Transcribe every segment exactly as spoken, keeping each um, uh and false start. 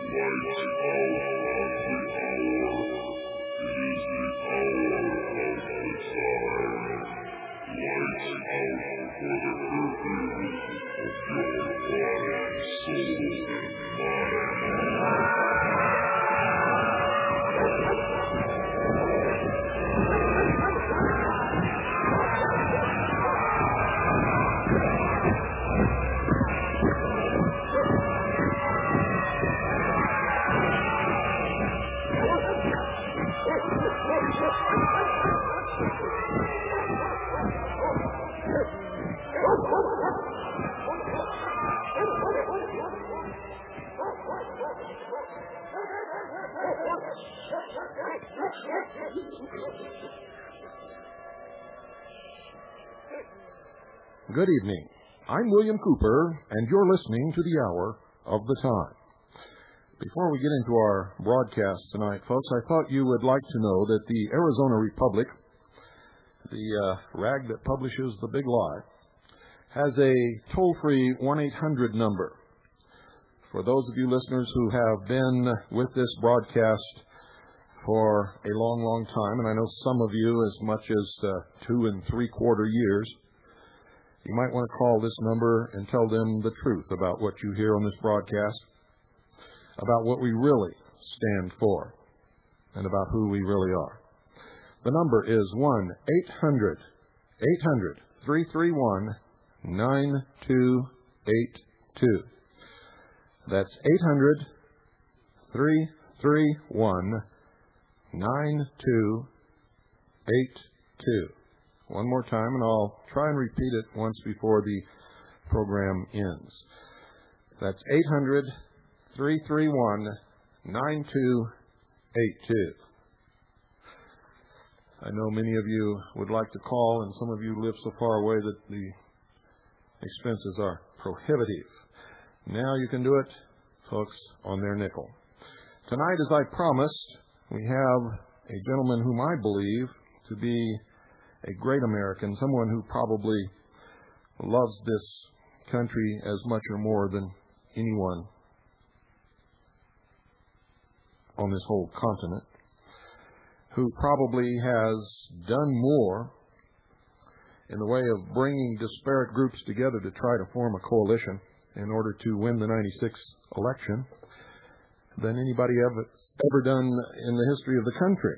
Good evening. I'm William Cooper, and you're listening to the Hour of the Time. Before we get into our broadcast tonight, folks, I thought you would like to know that the Arizona Republic, the uh, rag that publishes The Big Lie, has a toll-free one eight hundred number. For those of you listeners who have been with this broadcast for a long, long time, and I know some of you as much as uh, two and three-quarter years, you might want to call this number and tell them the truth about what you hear on this broadcast, about what we really stand for, and about who we really are. The number is one eight hundred eight hundred three three one nine two eight two. That's eight hundred three three one nine two eight two. One more time, and I'll try and repeat it once before the program ends. That's eight hundred three three one nine two eight two. I know many of you would like to call, and some of you live so far away that the expenses are prohibitive. Now you can do it, folks, on their nickel. Tonight, as I promised, we have a gentleman whom I believe to be a great American, someone who probably loves this country as much or more than anyone on this whole continent, who probably has done more in the way of bringing disparate groups together to try to form a coalition in order to win the ninety-six election than anybody ever, ever done in the history of the country.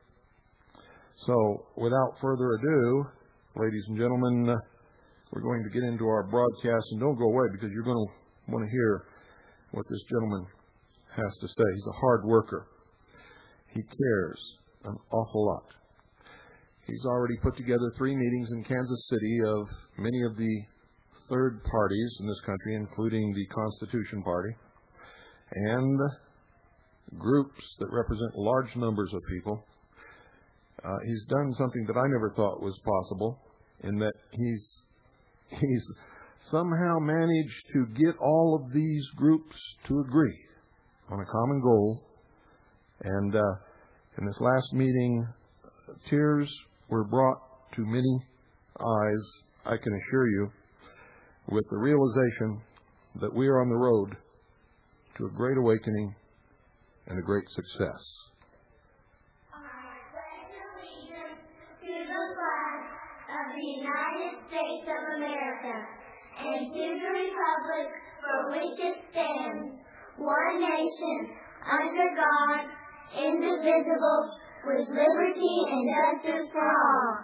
So, without further ado, ladies and gentlemen, uh, we're going to get into our broadcast, and don't go away because you're going to want to hear what this gentleman has to say. He's a hard worker. He cares an awful lot. He's already put together three meetings in Kansas City of many of the third parties in this country, including the Constitution Party, and groups that represent large numbers of people. Uh, he's done something that I never thought was possible, in that he's he's somehow managed to get all of these groups to agree on a common goal. And uh, in this last meeting, tears were brought to many eyes, I can assure you, with the realization that we are on the road to a great awakening and a great success. Of the United States of America, and to the republic for which it stands, one nation, under God, indivisible, with liberty and justice for all.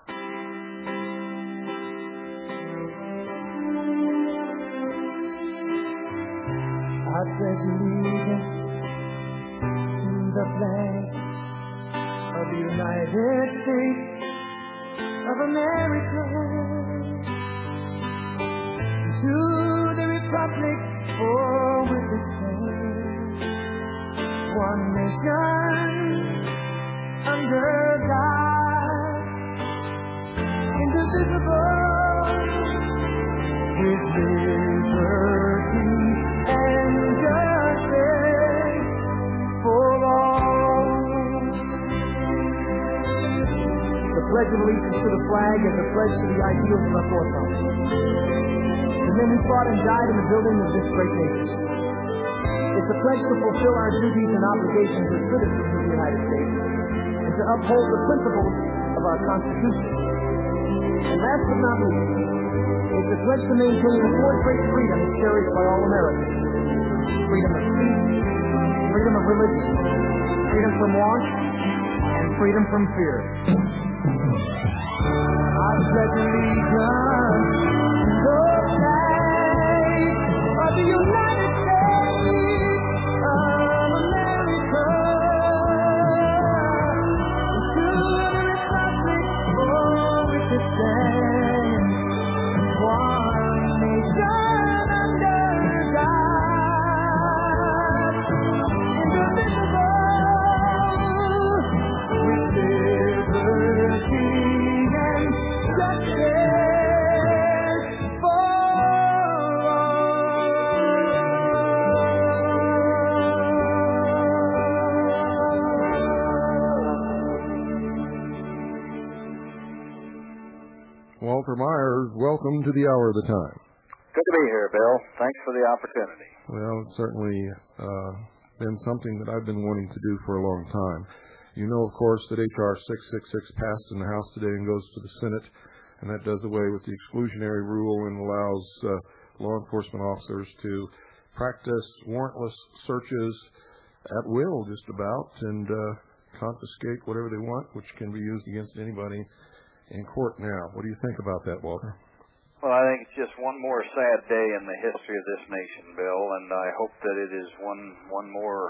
I pledge allegiance to the flag of the United States of America, to the republic for which it stands, one nation, under God, indivisible, with liberty and justice for all. The Pledge of Allegiance to the flag is a pledge to the ideals of our forefathers, the men who fought and died in the building of this great nation. It It's a pledge to fulfill our duties and obligations as citizens of the United States and to uphold the principles of our Constitution. And last but not least, it's a pledge to maintain the four great freedoms cherished by all Americans: freedom of speech, freedom of religion, freedom from want, and freedom from fear. I pledge allegiance to the flag of the United States of America, and to the republic for which it stands, one nation under God, indivisible, with liberty and justice for Walter Myers, welcome to the Hour of the Time. Good to be here, Bill. Thanks for the opportunity. Well, it's certainly uh, been something that I've been wanting to do for a long time. You know, of course, that H R six sixty-six passed in the House today and goes to the Senate, and that does away with the exclusionary rule and allows uh, law enforcement officers to practice warrantless searches at will, just about, and uh, confiscate whatever they want, which can be used against anybody in court now. What do you think about that, Walter? Well, I think it's just one more sad day in the history of this nation, Bill, and I hope that it is one one more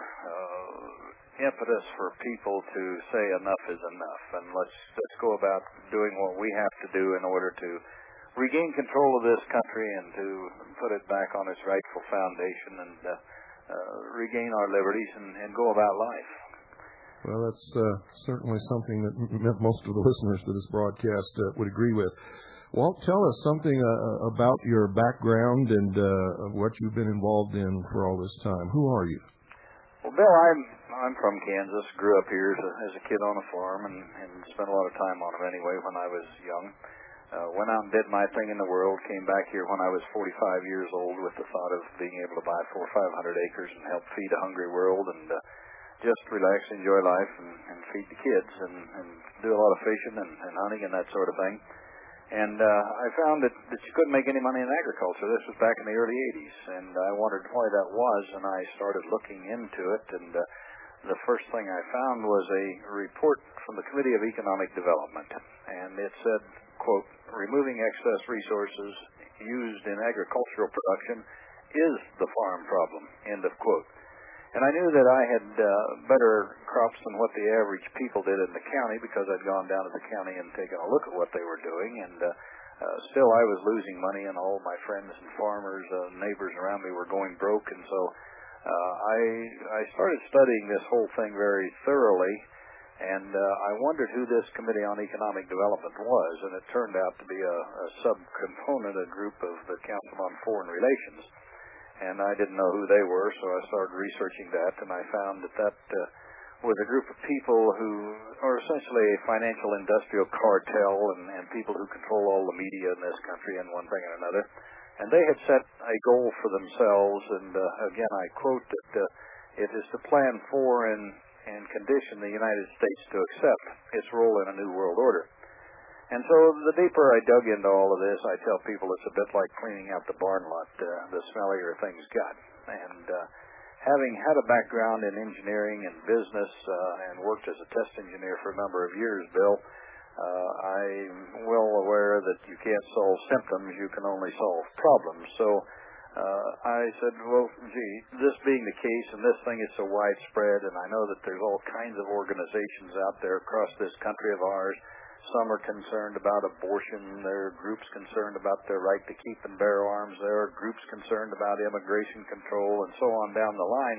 uh, impetus for people to say enough is enough, and let's let's go about doing what we have to do in order to regain control of this country and to put it back on its rightful foundation and uh, uh, regain our liberties and, and go about life. Well, that's uh, certainly something that m- most of the listeners to this broadcast uh, would agree with. Walt, tell us something uh, about your background and uh, what you've been involved in for all this time. Who are you? Well, Bill, I'm I'm from Kansas. Grew up here as a, as a kid on a farm and, and spent a lot of time on them anyway when I was young. Uh, went out and did my thing in the world. Came back here when I was forty-five years old with the thought of being able to buy four or five hundred acres and help feed a hungry world and uh, just relax, enjoy life, and, and feed the kids, and, and do a lot of fishing and, and hunting and that sort of thing. And uh, I found that, that you couldn't make any money in agriculture. This was back in the early eighties, and I wondered why that was, and I started looking into it, and uh, the first thing I found was a report from the Committee of Economic Development, and it said, quote, removing excess resources used in agricultural production is the farm problem, end of quote. And I knew that I had uh, better crops than what the average people did in the county because I'd gone down to the county and taken a look at what they were doing. And uh, uh, still I was losing money, and all my friends and farmers, uh, neighbors around me were going broke. And so uh, I, I started studying this whole thing very thoroughly. And uh, I wondered who this Committee on Economic Development was. And it turned out to be a, a subcomponent, a group of the Council on Foreign Relations. And I didn't know who they were, so I started researching that, and I found that that uh, was a group of people who are essentially a financial industrial cartel and, and people who control all the media in this country and one thing and another. And they had set a goal for themselves, and uh, again, I quote that uh, it is to plan for and, and condition the United States to accept its role in a new world order. And so the deeper I dug into all of this, I tell people it's a bit like cleaning out the barn lot. Uh, the smellier things got. And uh, having had a background in engineering and business uh, and worked as a test engineer for a number of years, Bill, uh, I'm well aware that you can't solve symptoms, you can only solve problems. So uh, I said, well, gee, this being the case and this thing is so widespread, and I know that there's all kinds of organizations out there across this country of ours. Some are concerned about abortion. There are groups concerned about their right to keep and bear arms. There are groups concerned about immigration control and so on down the line.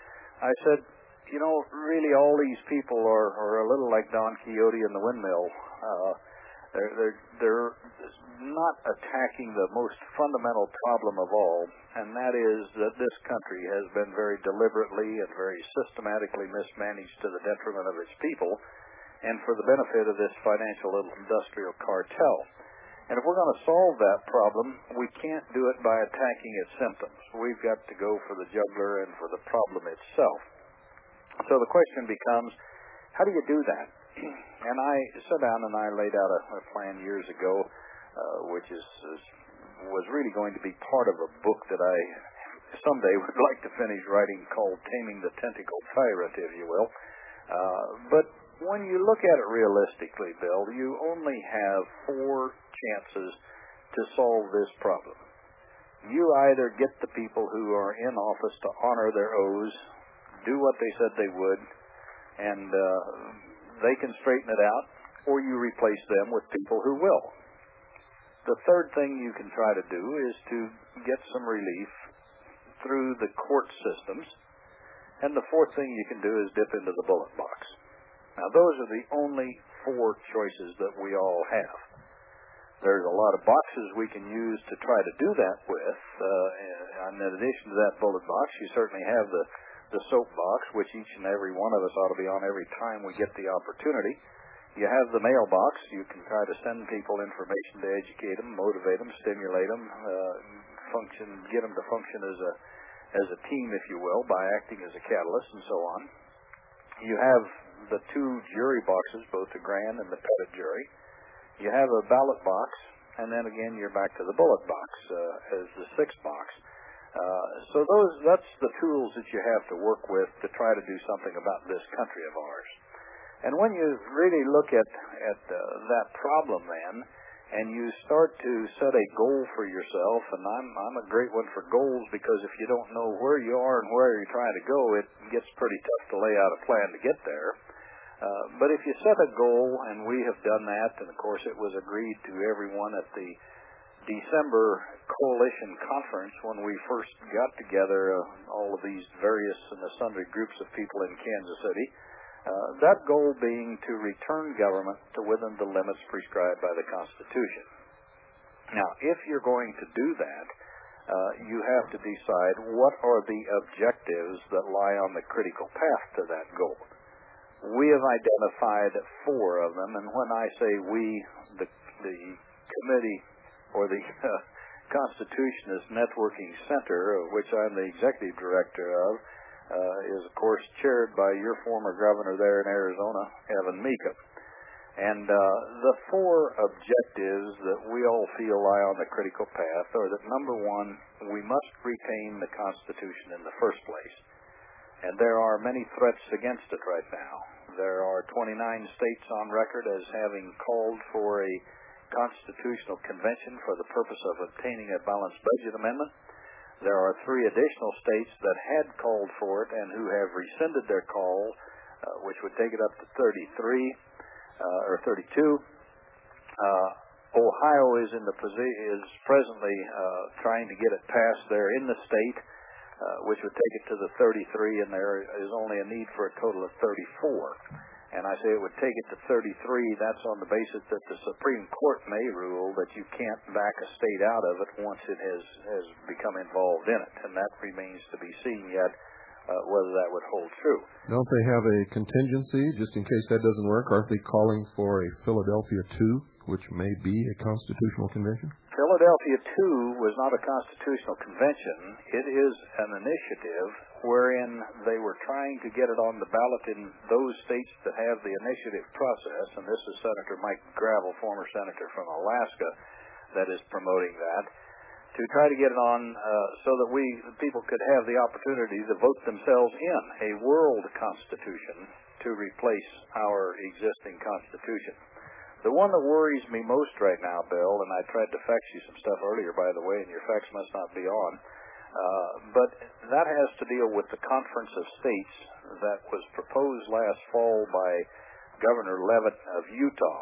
I said, you know, really all these people are, are a little like Don Quixote and the windmill. Uh, they're, they're, they're not attacking the most fundamental problem of all, and that is that this country has been very deliberately and very systematically mismanaged to the detriment of its people, and for the benefit of this financial industrial cartel. And if we're going to solve that problem, we can't do it by attacking its symptoms. We've got to go for the jugular and for the problem itself. So the question becomes, how do you do that? And I sat down and I laid out a, a plan years ago, uh, which is, is was really going to be part of a book that I someday would like to finish writing called Taming the Tentacled Tyrant, if you will. Uh, but when you look at it realistically, Bill, you only have four chances to solve this problem. You either get the people who are in office to honor their oaths, do what they said they would, and uh, they can straighten it out, or you replace them with people who will. The third thing you can try to do is to get some relief through the court systems. And the fourth thing you can do is dip into the bullet box. Now, those are the only four choices that we all have. There's a lot of boxes we can use to try to do that with. Uh, and in addition to that bullet box, you certainly have the, the soap box, which each and every one of us ought to be on every time we get the opportunity. You have the mailbox. You can try to send people information to educate them, motivate them, stimulate them, uh, function, get them to function as a as a team, if you will, by acting as a catalyst and so on. You have the two jury boxes, both the grand and the pettit jury. You have a ballot box, and then again you're back to the bullet box uh, as the sixth box. Uh, so those that's the tools that you have to work with to try to do something about this country of ours. And when you really look at, at uh, that problem then, and you start to set a goal for yourself, and I'm, I'm a great one for goals because if you don't know where you are and where you're trying to go, it gets pretty tough to lay out a plan to get there. Uh, but if you set a goal, and we have done that, and of course it was agreed to everyone at the December coalition conference when we first got together, uh, all of these various and the sundry groups of people in Kansas City, Uh, that goal being to return government to within the limits prescribed by the Constitution. Now, if you're going to do that, uh, you have to decide what are the objectives that lie on the critical path to that goal. We have identified four of them, and when I say we, the, the committee or the uh, Constitutionist Networking Center, of which I'm the executive director of, Uh, is, of course, chaired by your former governor there in Arizona, Evan Mecham. And uh, the four objectives that we all feel lie on the critical path are that, number one, we must retain the Constitution in the first place. And there are many threats against it right now. There are twenty-nine states on record as having called for a constitutional convention for the purpose of obtaining a balanced budget amendment. There are three additional states that had called for it and who have rescinded their call, uh, which would take it up to thirty-three uh, or thirty-two. Uh, Ohio is in the posi- is presently uh, trying to get it passed there in the state, uh, which would take it to the thirty-three, and there is only a need for a total of thirty-four. And I say it would take it to thirty-three. That's on the basis that the Supreme Court may rule that you can't back a state out of it once it has, has become involved in it. And that remains to be seen yet, uh, whether that would hold true. Don't they have a contingency, just in case that doesn't work? Aren't they calling for a Philadelphia two, which may be a constitutional convention? Philadelphia two was not a constitutional convention. It is an initiative wherein they were trying to get it on the ballot in those states that have the initiative process, and this is Senator Mike Gravel, former senator from Alaska, that is promoting that, to try to get it on uh, so that we, people could have the opportunity to vote themselves in a world constitution to replace our existing constitution. The one that worries me most right now, Bill, and I tried to fax you some stuff earlier, by the way, and your fax must not be on, uh, but that has to deal with the Conference of States that was proposed last fall by Governor Leavitt of Utah.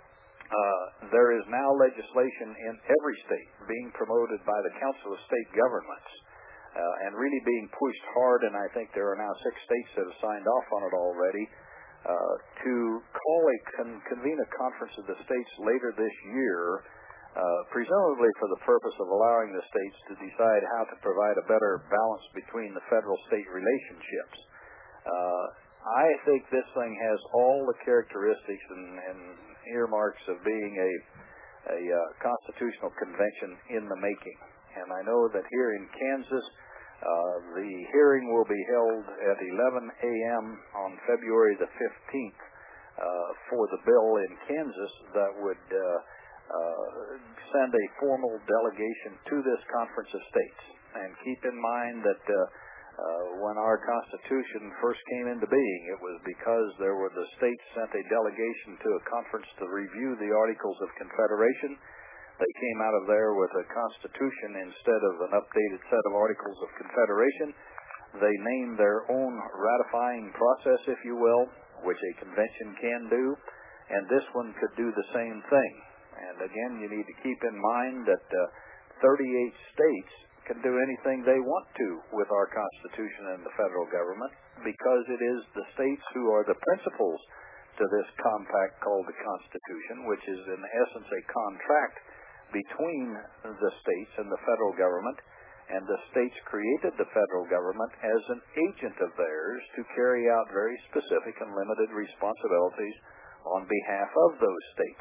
Uh, there is now legislation in every state being promoted by the Council of State Governments uh, and really being pushed hard, and I think there are now six states that have signed off on it already, Uh, to call a con- convene a conference of the states later this year, uh, presumably for the purpose of allowing the states to decide how to provide a better balance between the federal-state relationships. Uh, I think this thing has all the characteristics and, and earmarks of being a a uh, constitutional convention in the making. And I know that here in Kansas, uh, the hearing will be held at eleven a.m. on February the fifteenth uh, for the bill in Kansas that would uh, uh, send a formal delegation to this Conference of States. And keep in mind that uh, uh, when our Constitution first came into being, it was because there were the states sent a delegation to a conference to review the Articles of Confederation. They came out of there with a Constitution instead of an updated set of Articles of Confederation. They named their own ratifying process, if you will, which a convention can do, and this one could do the same thing. And again, you need to keep in mind that uh, thirty-eight states can do anything they want to with our Constitution and the federal government, because it is the states who are the principals to this compact called the Constitution, which is in essence a contract between the states and the federal government, and the states created the federal government as an agent of theirs to carry out very specific and limited responsibilities on behalf of those states.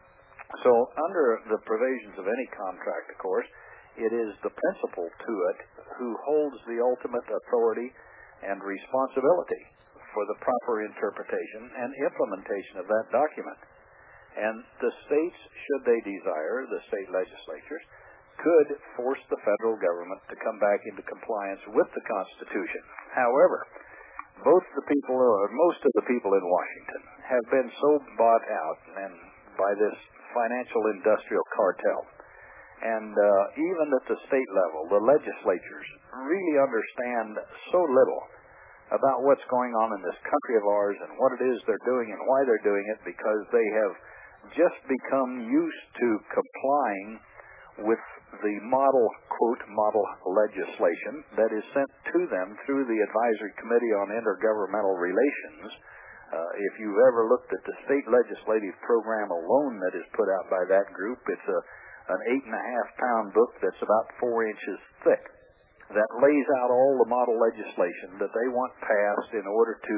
So under the provisions of any contract, of course, it is the principal to it who holds the ultimate authority and responsibility for the proper interpretation and implementation of that document. And the states, should they desire, the state legislatures, could force the federal government to come back into compliance with the Constitution. However, both the people, or most of the people in Washington, have been so bought out and by this financial industrial cartel. And uh, even at the state level, the legislatures really understand so little about what's going on in this country of ours and what it is they're doing and why they're doing it, because they have just become used to complying with the model, quote, model legislation that is sent to them through the Advisory Committee on Intergovernmental Relations. Uh, if you've ever looked at the state legislative program alone that is put out by that group, it's a, an eight and a half pound book that's about four inches thick that lays out all the model legislation that they want passed in order to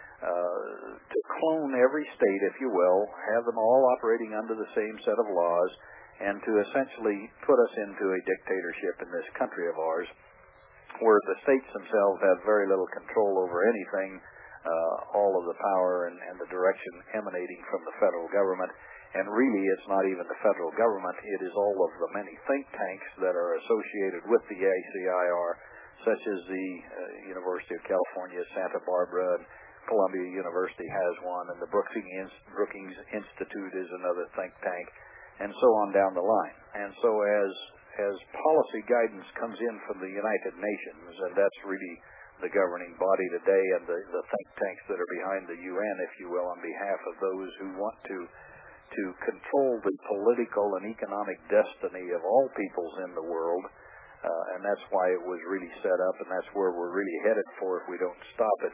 uh, to clone every state, if you will, have them all operating under the same set of laws, and to essentially put us into a dictatorship in this country of ours, where the states themselves have very little control over anything, uh, all of the power and, and the direction emanating from the federal government. And really, it's not even the federal government. It is all of the many think tanks that are associated with the A C I R, such as the uh, University of California, Santa Barbara, and Columbia University has one, and the Brookings, Brookings Institute is another think tank, and so on down the line. And so as as policy guidance comes in from the United Nations, and that's really the governing body today, and the, the think tanks that are behind the U N, if you will, on behalf of those who want to to control the political and economic destiny of all peoples in the world, uh, and that's why it was really set up, and that's where we're really headed for if we don't stop it.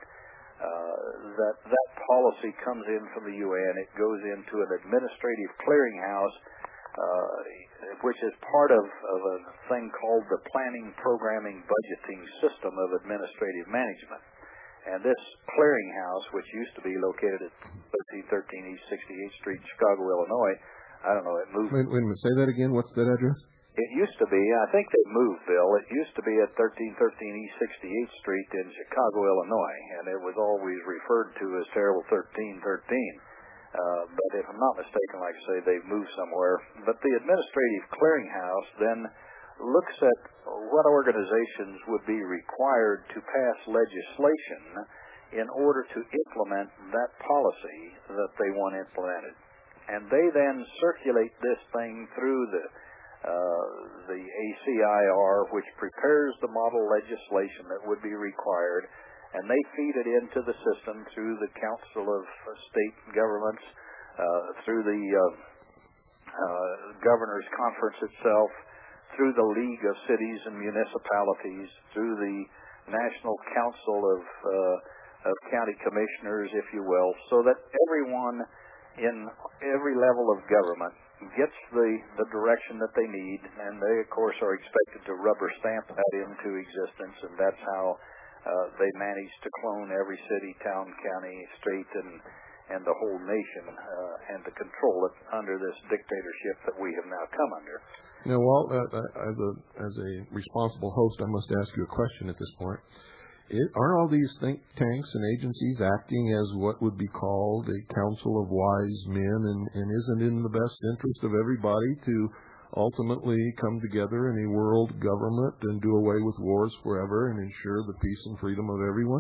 Uh, that that policy comes in from the U N. It goes into an administrative clearinghouse, uh, which is part of, of a thing called the Planning, Programming, Budgeting System of Administrative Management. And this clearinghouse, which used to be located at thirteen thirteen East sixty-eighth Street, Chicago, Illinois, I don't know, it moved. Wait, wait a minute, say that again. What's that address? It used to be, I think they moved, Bill. It used to be at thirteen thirteen East sixty-eighth Street in Chicago, Illinois, and it was always referred to as Terrible thirteen thirteen. Uh, but if I'm not mistaken, like I say, they've moved somewhere. But the Administrative Clearinghouse then looks at what organizations would be required to pass legislation in order to implement that policy that they want implemented. And they then circulate this thing through the uh, the A C I R, which prepares the model legislation that would be required, and they feed it into the system through the Council of State Governments, uh, through the uh, uh, Governor's Conference itself, through the League of Cities and Municipalities, through the National Council of, uh, of County Commissioners, if you will, so that everyone in every level of government gets the, the direction that they need, and they, of course, are expected to rubber stamp that into existence, and that's how uh, they manage to clone every city, town, county, state, and, and the whole nation, uh, and to control it under this dictatorship that we have now come under. Now, Walt, uh, as a as a responsible host, I must ask you a question at this point. It, aren't all these think tanks and agencies acting as what would be called a council of wise men, and, and isn't it in the best interest of everybody to ultimately come together in a world government and do away with wars forever and ensure the peace and freedom of everyone?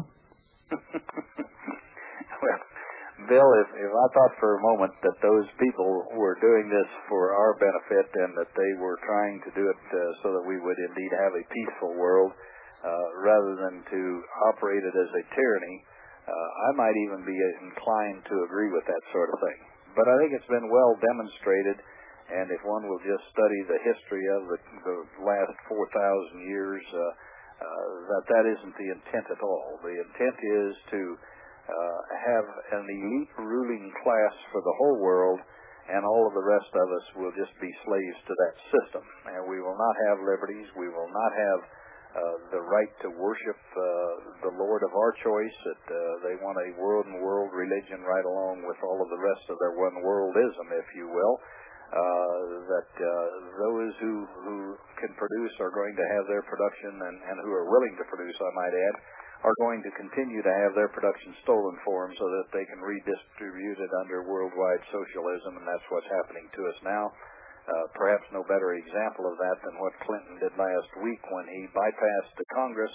Well, Bill, if, if I thought for a moment that those people were doing this for our benefit and that they were trying to do it uh, so that we would indeed have a peaceful world, uh, rather than to operate it as a tyranny, uh, I might even be inclined to agree with that sort of thing. But I think it's been well demonstrated, and if one will just study the history of the, the last four thousand years, uh, uh, that that isn't the intent at all. The intent is to uh, have an elite ruling class for the whole world, and all of the rest of us will just be slaves to that system. And we will not have liberties. We will not have uh, the right to worship uh, the Lord of our choice. That uh, they want a world and world religion right along with all of the rest of their one worldism, if you will. Uh, that uh, those who, who can produce are going to have their production, and, and who are willing to produce, I might add, are going to continue to have their production stolen for them so that they can redistribute it under worldwide socialism, and that's what's happening to us now. Uh, perhaps no better example of that than what Clinton did last week when he bypassed the Congress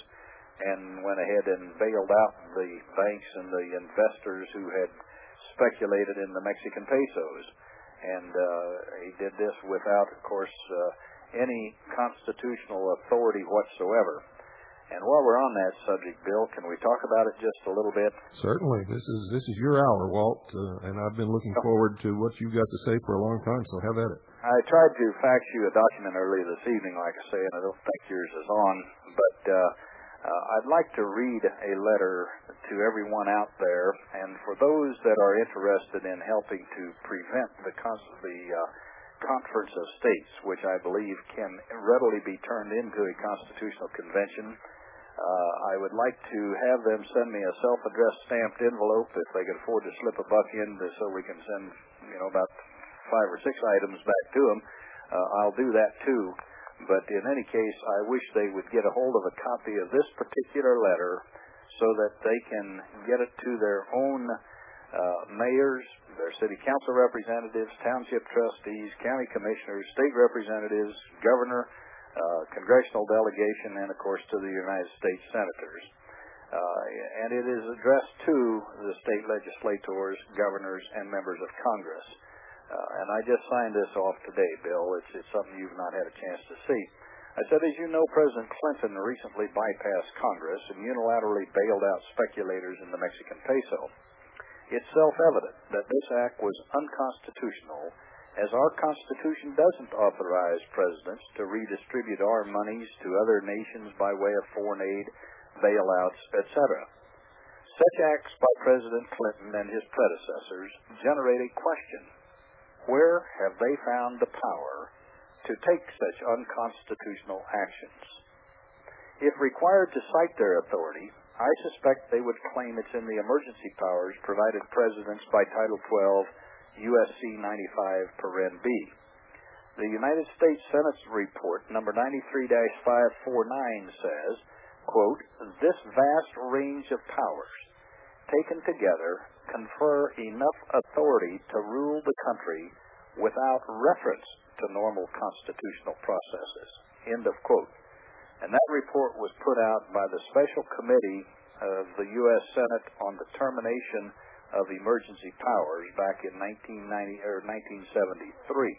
and went ahead and bailed out the banks and the investors who had speculated in the Mexican pesos. And uh, he did this without, of course, uh, any constitutional authority whatsoever. And while we're on that subject, Bill, can we talk about it just a little bit? Certainly. This is this is your hour, Walt, uh, and I've been looking forward to what you've got to say for a long time, so have at it. I tried to fax you a document earlier this evening, like I say, and I don't think yours is on, but uh, uh, I'd like to read a letter to everyone out there, and for those that are interested in helping to prevent the, cons- the uh, Conference of States, which I believe can readily be turned into a constitutional convention. Uh, I would like to have them send me a self-addressed stamped envelope if they can afford to slip a buck in so we can send, you know, about five or six items back to them. Uh, I'll do that too. But in any case, I wish they would get a hold of a copy of this particular letter so that they can get it to their own uh, mayors, their city council representatives, township trustees, county commissioners, state representatives, governor, Uh, congressional delegation, and, of course, to the United States senators. Uh, and it is addressed to the state legislators, governors, and members of Congress. Uh, and I just signed this off today, Bill. It's, it's something you've not had a chance to see. I said, as you know, President Clinton recently bypassed Congress and unilaterally bailed out speculators in the Mexican peso. It's self-evident that this act was unconstitutional, as our Constitution doesn't authorize presidents to redistribute our monies to other nations by way of foreign aid, bailouts, et cetera. Such acts by President Clinton and his predecessors generate a question: where have they found the power to take such unconstitutional actions? If required to cite their authority, I suspect they would claim it's in the emergency powers provided presidents by Title twelve, U S C ninety-five, paren B. The United States Senate's report, number ninety-three dash five forty-nine, says, quote, this vast range of powers, taken together, confer enough authority to rule the country without reference to normal constitutional processes, end of quote. And that report was put out by the Special Committee of the U S Senate on the termination of emergency powers back in nineteen ninety or nineteen seventy-three.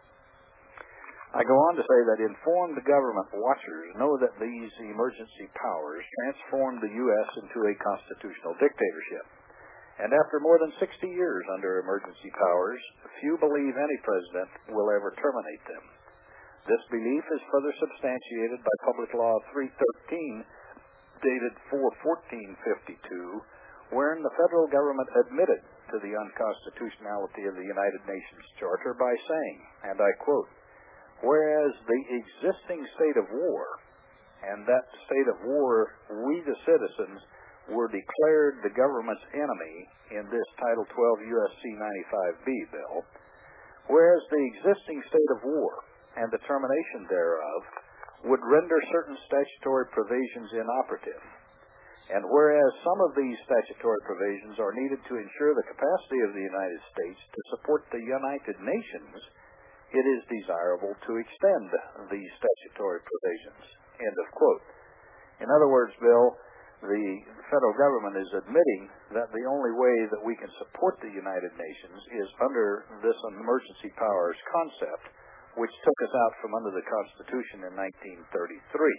I go on to say that informed government watchers know that these emergency powers transformed the U S into a constitutional dictatorship. And after more than sixty years under emergency powers, few believe any president will ever terminate them. This belief is further substantiated by Public Law three thirteen, dated four fourteen fifty-two, wherein the federal government admitted to the unconstitutionality of the United Nations Charter by saying, and I quote, whereas the existing state of war, and that state of war we the citizens were declared the government's enemy in this Title twelve U S C ninety-five B bill, whereas the existing state of war and the termination thereof would render certain statutory provisions inoperative. And whereas some of these statutory provisions are needed to ensure the capacity of the United States to support the United Nations, it is desirable to extend these statutory provisions. End of quote. In other words, Bill, the federal government is admitting that the only way that we can support the United Nations is under this emergency powers concept, which took us out from under the Constitution in nineteen thirty-three.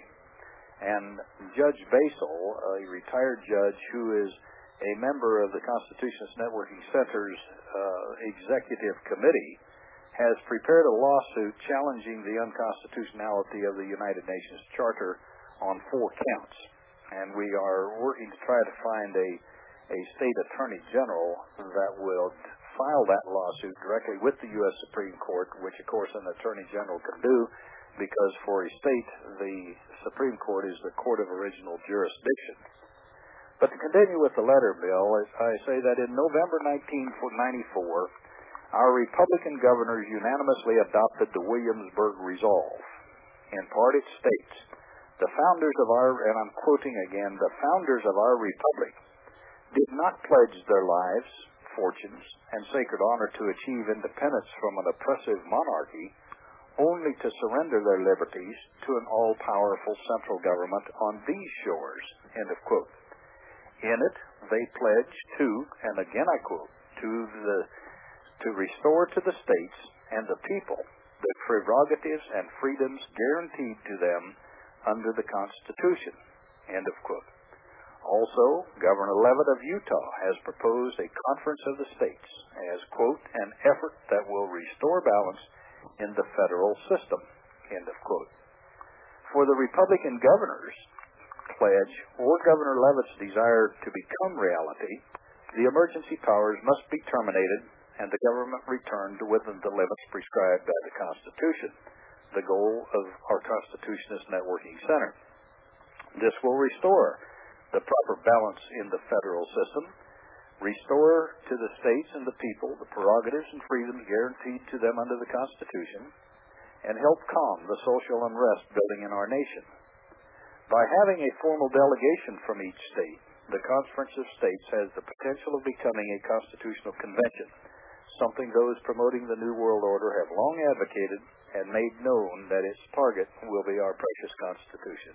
And Judge Basel, a retired judge who is a member of the Constitutionalist Networking Center's uh, executive committee, has prepared a lawsuit challenging the unconstitutionality of the United Nations Charter on four counts. And we are working to try to find a, a state attorney general that will file that lawsuit directly with the U S Supreme Court, which, of course, an attorney general can do, because for a state, the Supreme Court is the court of original jurisdiction. But to continue with the letter, Bill, I say that in November nineteen ninety-four, our Republican governors unanimously adopted the Williamsburg Resolve. In part, it states, the founders of our, and I'm quoting again, the founders of our republic did not pledge their lives, fortunes, and sacred honor to achieve independence from an oppressive monarchy, only to surrender their liberties to an all-powerful central government on these shores. End of quote. In it, they pledge to, and again I quote, to the to restore to the states and the people the prerogatives and freedoms guaranteed to them under the Constitution. End of quote. Also, Governor Leavitt of Utah has proposed a conference of the states as, quote, an effort that will restore balance in the federal system. End of quote. For the Republican governors' pledge or Governor Leavitt's desire to become reality, the emergency powers must be terminated and the government returned within the limits prescribed by the Constitution, the goal of our Constitutionalist Networking Center. This will restore the proper balance in the federal system, restore to the states and the people the prerogatives and freedoms guaranteed to them under the Constitution, and help calm the social unrest building in our nation. By having a formal delegation from each state, the Conference of States has the potential of becoming a constitutional convention, something those promoting the New World Order have long advocated and made known that its target will be our precious Constitution.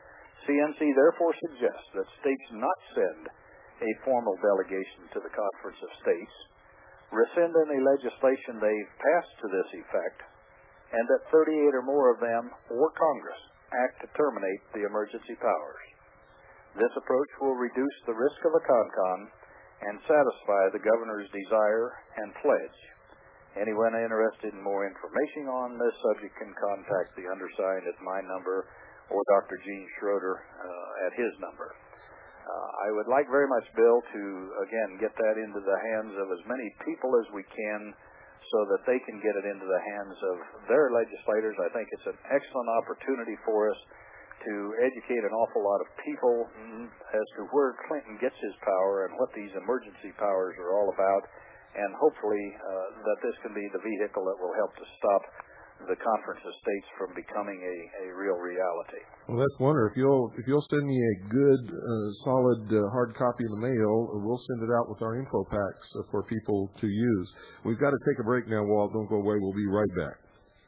C N C therefore suggests that states not send a formal delegation to the Conference of States, rescind any legislation they've passed to this effect, and that thirty-eight or more of them or Congress act to terminate the emergency powers. This approach will reduce the risk of a CONCON and satisfy the governor's desire and pledge. Anyone interested in more information on this subject can contact the undersigned at my number or Doctor Gene Schroeder uh, at his number. Uh, I would like very much, Bill, to, again, get that into the hands of as many people as we can so that they can get it into the hands of their legislators. I think it's an excellent opportunity for us to educate an awful lot of people as to where Clinton gets his power and what these emergency powers are all about, and hopefully uh, that this can be the vehicle that will help to stop the Conference of States from becoming a, a real reality. Well, that's wonderful. If you'll if you'll send me a good, uh, solid uh, hard copy in the mail, we'll send it out with our info packs uh, for people to use. We've got to take a break now, Walt. Don't go away. We'll be right back.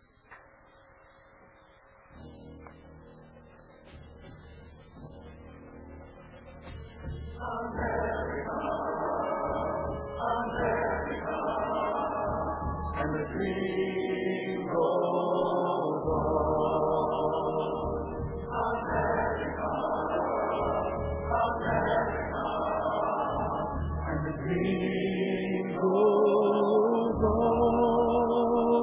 America, America, and the dream goes on. America, America, and the dream goes on.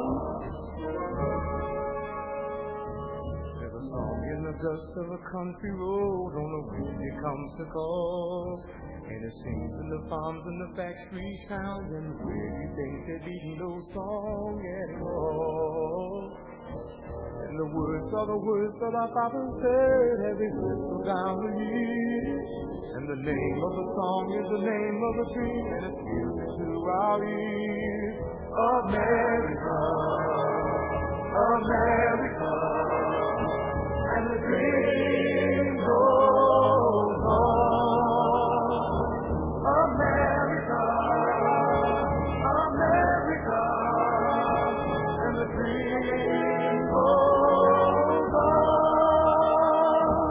There's a song in the dust of a country road on a wind it comes to call. And it sings in the farms and the factory towns, and where you think they're beating no song at all. And the words are the words that our father said as he whistled down the years. And the name of the song is the name of the dream, and it's music to our ears. America, America, and the dream goes on. America, America, and the dream goes on.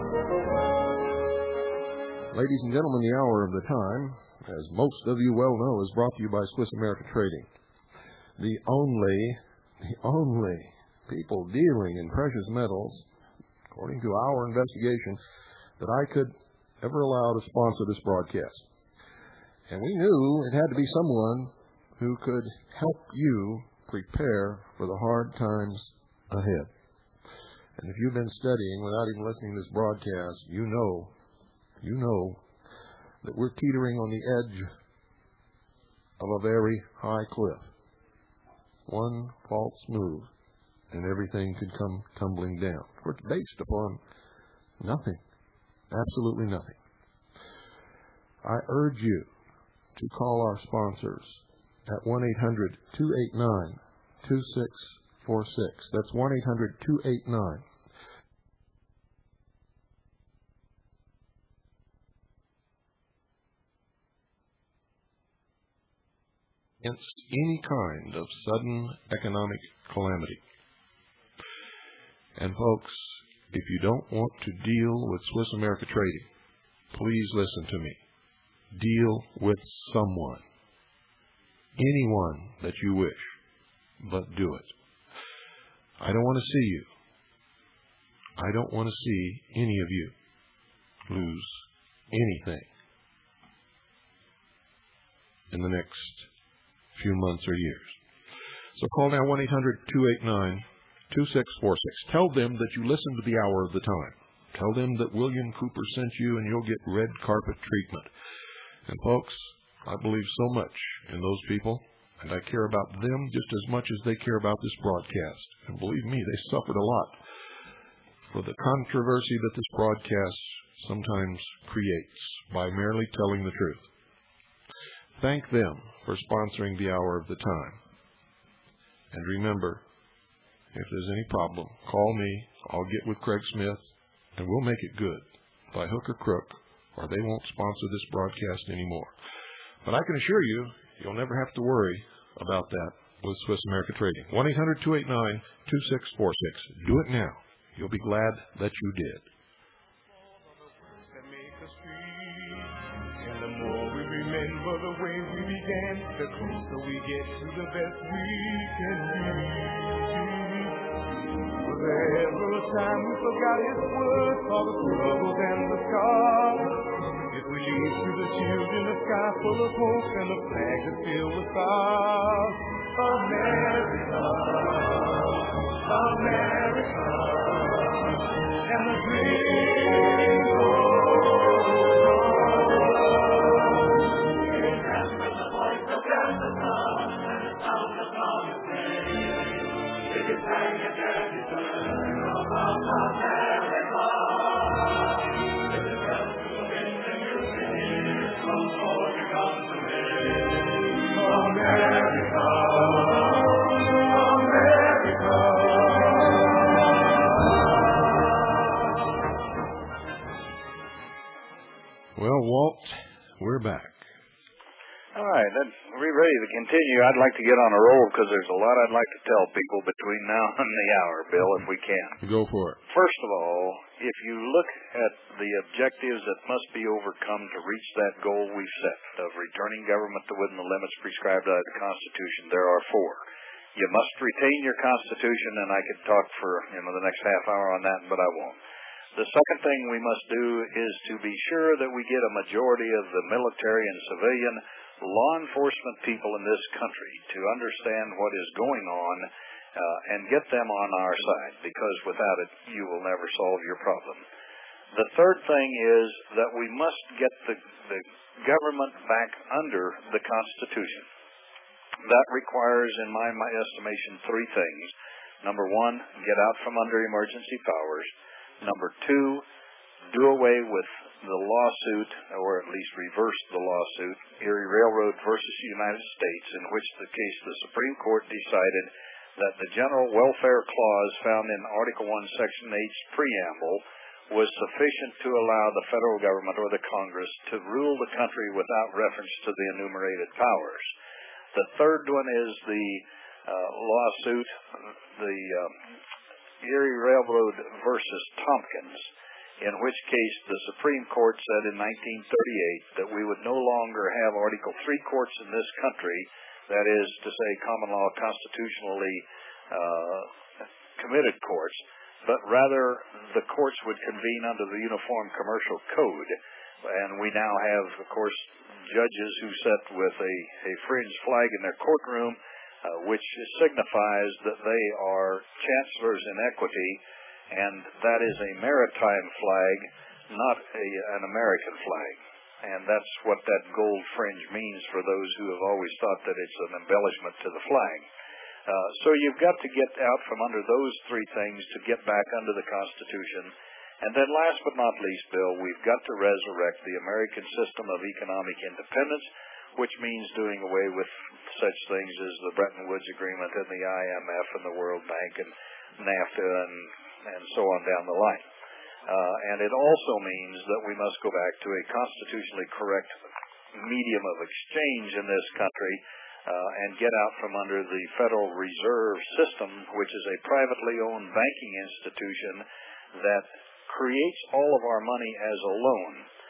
Ladies and gentlemen, the hour of the time, as most of you well know, is brought to you by Swiss America Trading. The only, the only people dealing in precious metals, according to our investigation, that I could ever allow to sponsor this broadcast. And we knew it had to be someone who could help you prepare for the hard times ahead. And if you've been studying without even listening to this broadcast, you know, you know that we're teetering on the edge of a very high cliff. One false move, and everything could come tumbling down. It's based upon nothing, absolutely nothing. I urge you to call our sponsors at one eight hundred two eight nine two six four six. That's one eight hundred two eight nine. Against any kind of sudden economic calamity. And folks, if you don't want to deal with Swiss America Trading, please listen to me. Deal with someone. Anyone that you wish, but do it. I don't want to see you. I don't want to see any of you lose anything in the next few months or years. So call now one eight hundred two eight nine two six four six. Tell them that you listened to the hour of the time. Tell them that William Cooper sent you, and you'll get red carpet treatment. And folks, I believe so much in those people, and I care about them just as much as they care about this broadcast. And believe me, they suffered a lot for the controversy that this broadcast sometimes creates by merely telling the truth. Thank them for sponsoring the hour of the time. And remember, if there's any problem, call me. I'll get with Craig Smith, and we'll make it good by hook or crook, or they won't sponsor this broadcast anymore. But I can assure you, you'll never have to worry about that with Swiss America Trading. one eight hundred two eight nine two six four six. Do it now. You'll be glad that you did. Remember the way we began, the closer we get to the best we can be. Was there ever a time we forgot his words, all the struggles and the scars? If we leave to the children a sky full of hope and a flag that's filled with stars. America, America, and the dream goes on. Well, Walt, we're back. All right, then we're ready to continue. I'd like to get on a roll because there's a lot I'd like to tell people between now and the hour, Bill, if we can. Go for it. First of all, if you look at the objectives that must be overcome to reach that goal we've set of returning government to within the limits prescribed by the Constitution, there are four. You must retain your Constitution, and I could talk for you know the next half hour on that, but I won't. The second thing we must do is to be sure that we get a majority of the military and civilian law enforcement people in this country to understand what is going on uh, and get them on our side, because without it, you will never solve your problem. The third thing is that we must get the, the government back under the Constitution. That requires, in my, my estimation, three things. Number one, get out from under emergency powers. Number two, do away with the lawsuit, or at least reverse the lawsuit, Erie Railroad versus United States, in which the case the Supreme Court decided that the General Welfare Clause found in Article one, Section H preamble was sufficient to allow the federal government or the Congress to rule the country without reference to the enumerated powers. The third one is the uh, lawsuit, the uh, Erie Railroad versus Tompkins, in which case the Supreme Court said in nineteen thirty-eight that we would no longer have Article three courts in this country, that is to say common law constitutionally uh, committed courts, but rather the courts would convene under the Uniform Commercial Code. And we now have, of course, judges who sit with a, a fringe flag in their courtroom, uh, which signifies that they are chancellors in equity, and that is a maritime flag, not a, an American flag. And that's what that gold fringe means for those who have always thought that it's an embellishment to the flag. Uh, so you've got to get out from under those three things to get back under the Constitution. And then last but not least, Bill, we've got to resurrect the American system of economic independence, which means doing away with such things as the Bretton Woods Agreement and the I M F and the World Bank and NAFTA and, and so on down the line. Uh, and it also means that we must go back to a constitutionally correct medium of exchange in this country uh, and get out from under the Federal Reserve System, which is a privately owned banking institution that creates all of our money as a loan.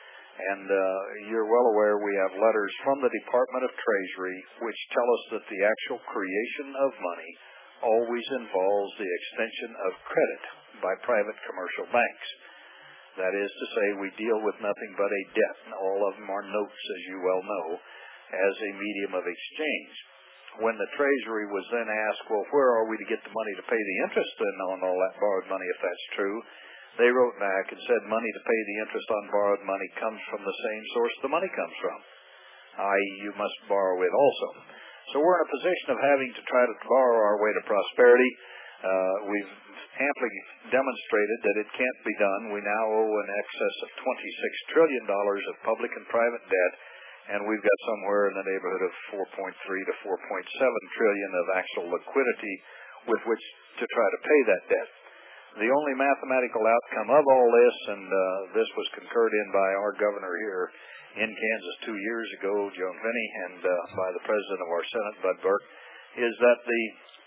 And uh, you're well aware we have letters from the Department of Treasury which tell us that the actual creation of money always involves the extension of credit by private commercial banks. That is to say, we deal with nothing but a debt, and all of them are notes, as you well know, as a medium of exchange. When the Treasury was then asked, well, where are we to get the money to pay the interest on all that borrowed money, if that's true, they wrote back and said money to pay the interest on borrowed money comes from the same source the money comes from, that is you must borrow it also. So we're in a position of having to try to borrow our way to prosperity. Uh, we've amply demonstrated that it can't be done. We now owe in excess of twenty-six trillion dollars of public and private debt, and we've got somewhere in the neighborhood of four point three to four point seven trillion of actual liquidity with which to try to pay that debt. The only mathematical outcome of all this, and uh, this was concurred in by our governor here in Kansas two years ago, Joan Finney, and uh, by the president of our Senate, Bud Burke, is that the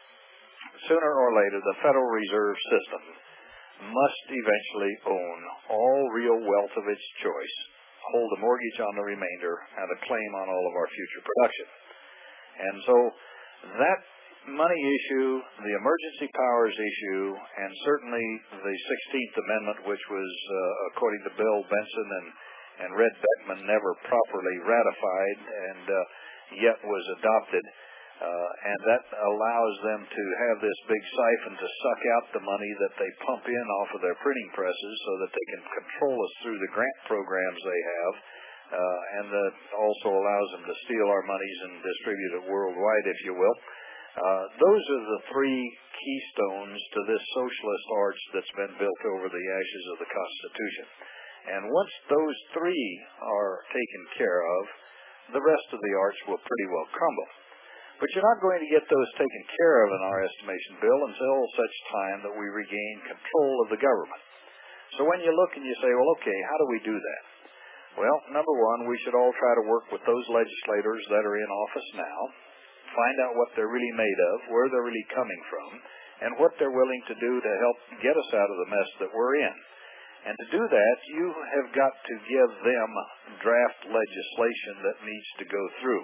sooner or later the Federal Reserve System must eventually own all real wealth of its choice, hold a mortgage on the remainder, and a claim on all of our future production. And so that money issue, the emergency powers issue, and certainly the sixteenth Amendment, which was, uh, according to Bill Benson and, and Red Beckman, never properly ratified and uh, yet was adopted, uh, and that allows them to have this big siphon to suck out the money that they pump in off of their printing presses so that they can control us through the grant programs they have, uh, and that also allows them to steal our monies and distribute it worldwide, if you will. Uh, those are the three keystones to this socialist arch that's been built over the ashes of the Constitution. And once those three are taken care of, the rest of the arch will pretty well crumble. But you're not going to get those taken care of, in our estimation, Bill, until such time that we regain control of the government. So when you look and you say, well, okay, how do we do that? Well, number one, we should all try to work with those legislators that are in office now, find out what they're really made of, where they're really coming from, and what they're willing to do to help get us out of the mess that we're in. And to do that, you have got to give them draft legislation that needs to go through.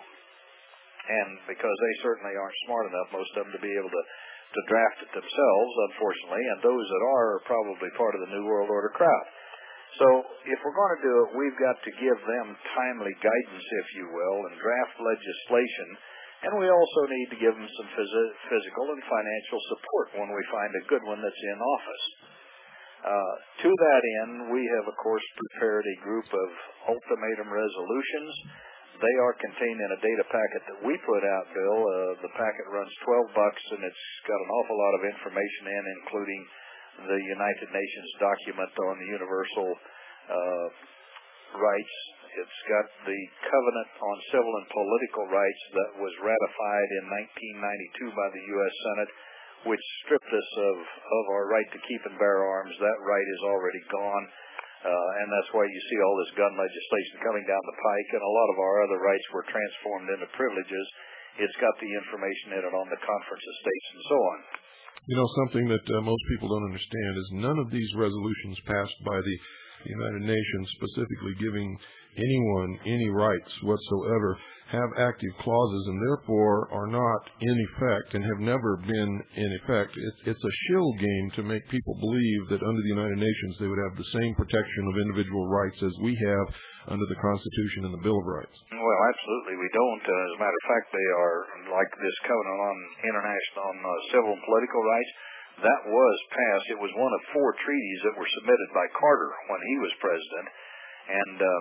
And because they certainly aren't smart enough, most of them, to be able to, to draft it themselves, unfortunately, and those that are are probably part of the New World Order crowd. So if we're going to do it, we've got to give them timely guidance, if you will, and draft legislation. And we also need to give them some phys- physical and financial support when we find a good one that's in office. Uh, to that end, we have, of course, prepared a group of ultimatum resolutions They are contained in a data packet that we put out, Bill. Uh, the packet runs twelve bucks, and it's got an awful lot of information in, including the United Nations document on the universal uh, rights. It's got the Covenant on Civil and Political Rights that was ratified in nineteen ninety-two by the U S Senate, which stripped us of, of our right to keep and bear arms. That right is already gone. Uh, and that's why you see all this gun legislation coming down the pike, and a lot of our other rights were transformed into privileges. It's got the information in it on the Conference of States and so on. You know, something that uh, most people don't understand is none of these resolutions passed by the United Nations specifically giving anyone any rights whatsoever have active clauses and therefore are not in effect and have never been in effect. It's, it's a shill game to make people believe that under the United Nations they would have the same protection of individual rights as we have under the Constitution and the Bill of Rights. Well, absolutely we don't. Uh, as a matter of fact, they are like this Covenant on International on uh, Civil and Political Rights. That was passed. It was one of four treaties that were submitted by Carter when he was president, and uh,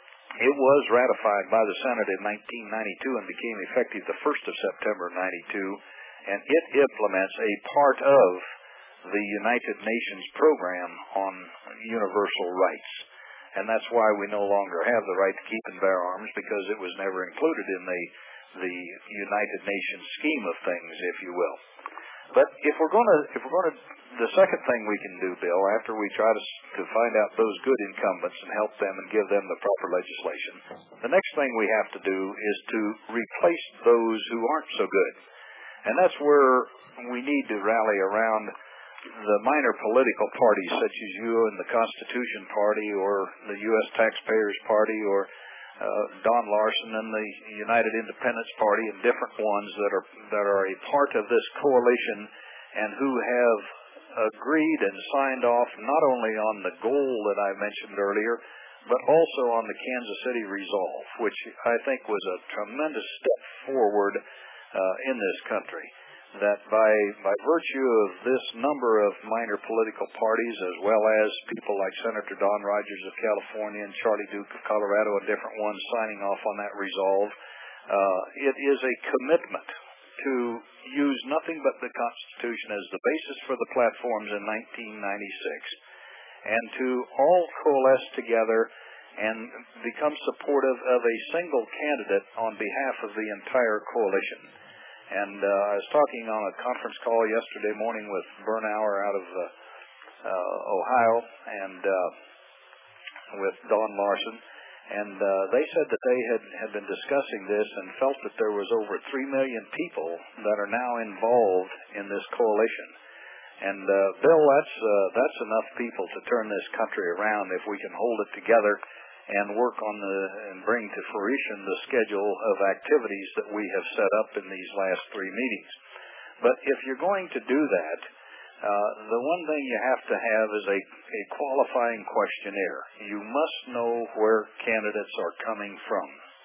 it was ratified by the Senate in nineteen ninety-two and became effective the first of September ninety-two, and it implements a part of the United Nations program on universal rights. And that's why we no longer have the right to keep and bear arms, because it was never included in the, the United Nations scheme of things, if you will. But if we're going to, if we're going to, the second thing we can do, Bill, after we try to to find out those good incumbents and help them and give them the proper legislation, the next thing we have to do is to replace those who aren't so good, and that's where we need to rally around the minor political parties such as you and the Constitution Party or the U S Taxpayers Party or uh, Don Larson and the United Independence Party and different ones that are that are a part of this coalition and who have agreed and signed off not only on the goal that I mentioned earlier, but also on the Kansas City Resolve, which I think was a tremendous step forward uh, in this country. That by by virtue of this number of minor political parties, as well as people like Senator Don Rogers of California and Charlie Duke of Colorado and different ones signing off on that resolve, uh, it is a commitment to use nothing but the Constitution as the basis for the platforms in nineteen ninety-six, and to all coalesce together and become supportive of a single candidate on behalf of the entire coalition. And uh, I was talking on a conference call yesterday morning with Bernauer out of uh, uh, Ohio and uh, with Don Larson, and uh, they said that they had, had been discussing this and felt that there was over three million people that are now involved in this coalition. And uh, Bill, that's uh, that's enough people to turn this country around if we can hold it together and work on the and bring to fruition the schedule of activities that we have set up in these last three meetings. But if you're going to do that, uh, the one thing you have to have is a, a qualifying questionnaire. You must know where candidates are coming from.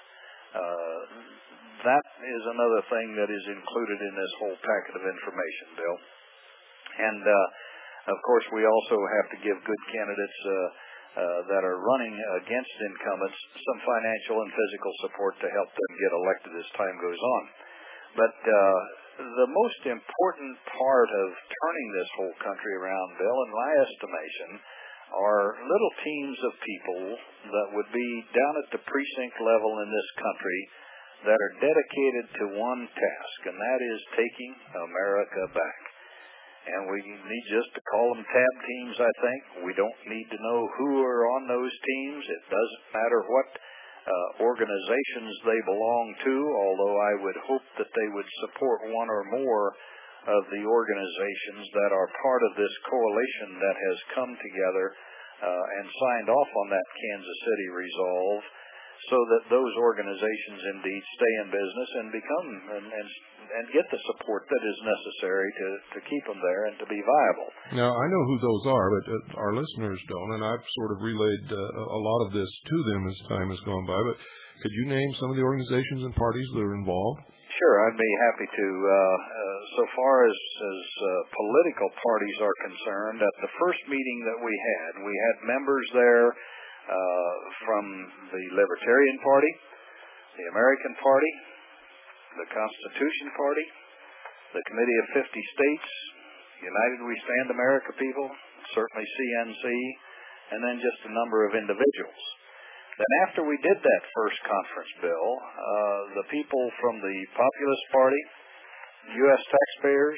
Uh, that is another thing that is included in this whole packet of information, Bill. And, uh, of course, we also have to give good candidates uh, uh, that are running against incumbents some financial and physical support to help them get elected as time goes on. But uh, the most important part of turning this whole country around, Bill, in my estimation, are little teams of people that would be down at the precinct level in this country that are dedicated to one task, and that is taking America back. And we need just to call them tab teams, I think. We don't need to know who are on those teams. It doesn't matter what uh, organizations they belong to, although I would hope that they would support one or more of the organizations that are part of this coalition that has come together uh, and signed off on that Kansas City Resolve, so that those organizations indeed stay in business and become and, and and get the support that is necessary to, to keep them there and to be viable. Now, I know who those are, but uh, our listeners don't, and I've sort of relayed uh, a lot of this to them as time has gone by. But could you name some of the organizations and parties that are involved? Sure, I'd be happy to. Uh, uh, so far as, as uh, political parties are concerned, at the first meeting that we had, we had members there Uh, from the Libertarian Party. the American Party, the Constitution Party, the Committee of fifty States, United We Stand America people, certainly C N C, and then just a number of individuals. Then after we did that first conference, Bill, uh, the people from the Populist Party, U S taxpayers,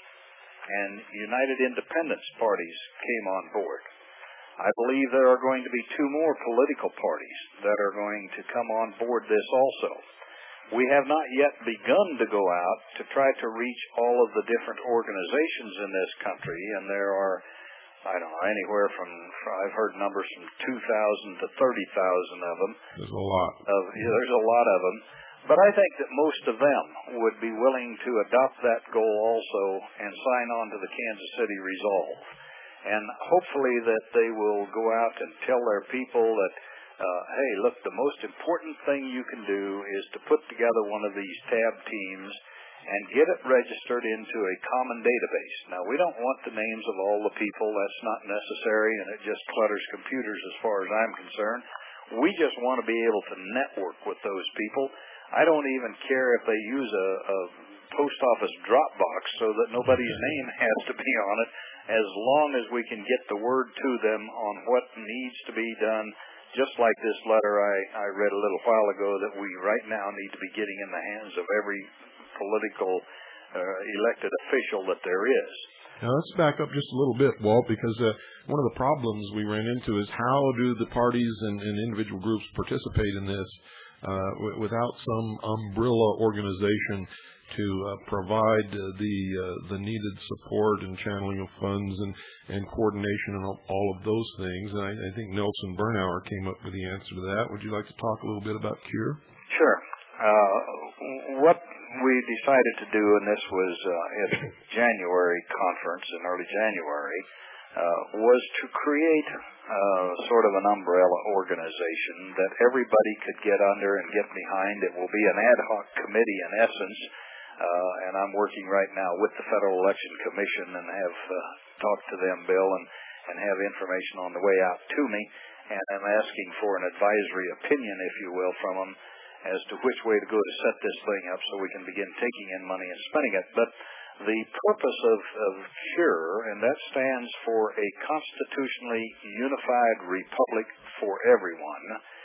and United Independence parties came on board. I believe there are going to be two more political parties that are going to come on board this also. We have not yet begun to go out to try to reach all of the different organizations in this country, and there are, I don't know, anywhere from, I've heard numbers from two thousand to thirty thousand of them. There's a lot. Of, yeah, there's a lot of them. But I think that most of them would be willing to adopt that goal also and sign on to the Kansas City Resolve. And hopefully that they will go out and tell their people that, uh, hey, look, the most important thing you can do is to put together one of these tab teams and get it registered into a common database. Now, we don't want the names of all the people. That's not necessary, and it just clutters computers as far as I'm concerned. We just want to be able to network with those people. I don't even care if they use a, a post office drop box so that nobody's name has to be on it, as long as we can get the word to them on what needs to be done, just like this letter I, I read a little while ago that we right now need to be getting in the hands of every political uh, elected official that there is. Now, let's back up just a little bit, Walt, because uh, one of the problems we ran into is how do the parties and, and individual groups participate in this uh, w- without some umbrella organization to uh, provide uh, the uh, the needed support and channeling of funds and, and coordination and all of those things. And I, I think Nelson Bernauer came up with the answer to that. Would you like to talk a little bit about CURE? Sure. Uh, what we decided to do, and this was uh, at the January conference in early January, uh, was to create uh, sort of an umbrella organization that everybody could get under and get behind. It will be an ad hoc committee in essence, uh, and I'm working right now with the Federal Election Commission and have uh, talked to them, Bill, and, and have information on the way out to me, and I'm asking for an advisory opinion, if you will, from them as to which way to go to set this thing up so we can begin taking in money and spending it. But the purpose of, of CURE, and that stands for a constitutionally unified republic for everyone,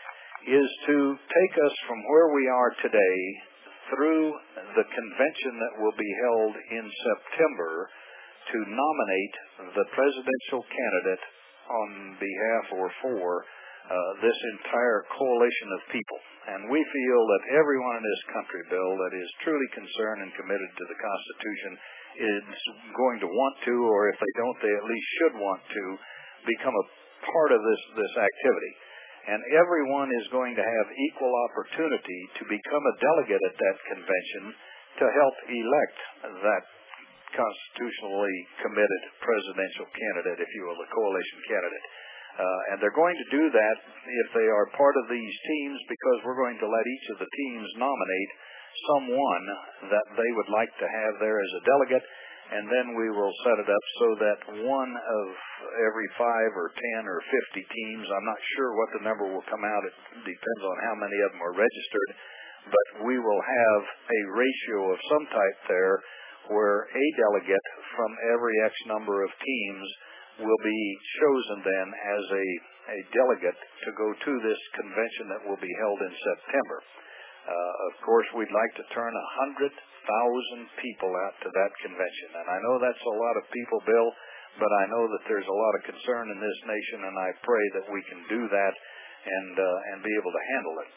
is to take us from where we are today through the convention that will be held in September to nominate the presidential candidate on behalf or for uh, this entire coalition of people. And we feel that everyone in this country, Bill, that is truly concerned and committed to the Constitution is going to want to, or if they don't, they at least should want to, become a part of this, this activity. And everyone is going to have equal opportunity to become a delegate at that convention to help elect that constitutionally committed presidential candidate, if you will, the coalition candidate. Uh, and they're going to do that if they are part of these teams, because we're going to let each of the teams nominate someone that they would like to have there as a delegate, and then we will set it up so that one of every five or ten or fifty teams, I'm not sure what the number will come out, it depends on how many of them are registered, but we will have a ratio of some type there where a delegate from every X number of teams will be chosen then as a, a delegate to go to this convention that will be held in September. Uh, of course, we'd like to turn one hundred thousand people out to that convention. And I know that's a lot of people, Bill, but I know that there's a lot of concern in this nation, and I pray that we can do that and uh, and be able to handle it.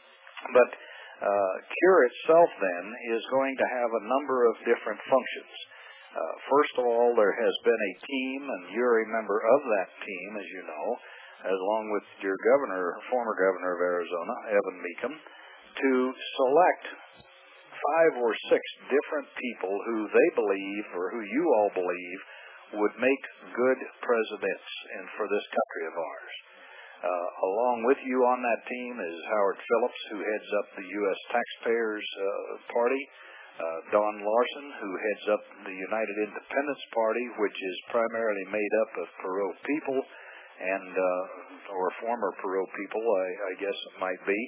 But uh, CURE itself, then, is going to have a number of different functions. Uh, first of all, there has been a team, and you're a member of that team, as you know, along with your governor, former governor of Arizona, Evan Mecham, to select five or six different people who they believe, or who you all believe, would make good presidents and for this country of ours. Uh, along with you on that team is Howard Phillips, who heads up the U S Taxpayers uh, Party, uh, Don Larson, who heads up the United Independence Party, which is primarily made up of Perot people, and uh, or former Perot people, I, I guess it might be.